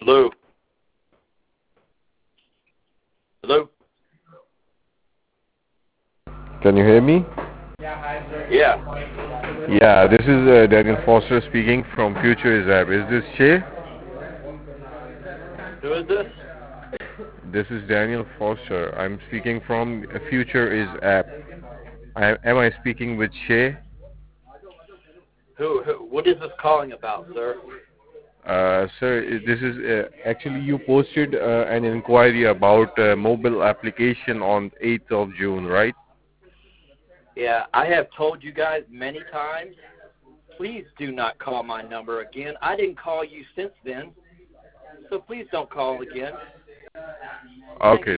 Hello? Hello? Can you hear me? Yeah. Yeah, this is Daniel Foster speaking from Future is App. Is this Shay? Who is this? This is Daniel Foster. I'm speaking from Future is App. Am I speaking with Shay? What is this calling about, sir? Sir, this is actually you posted an inquiry about mobile application on 8th of June, right? Yeah, I have told you guys many times, please do not call my number again. I didn't call you since then, so please don't call again. Okay,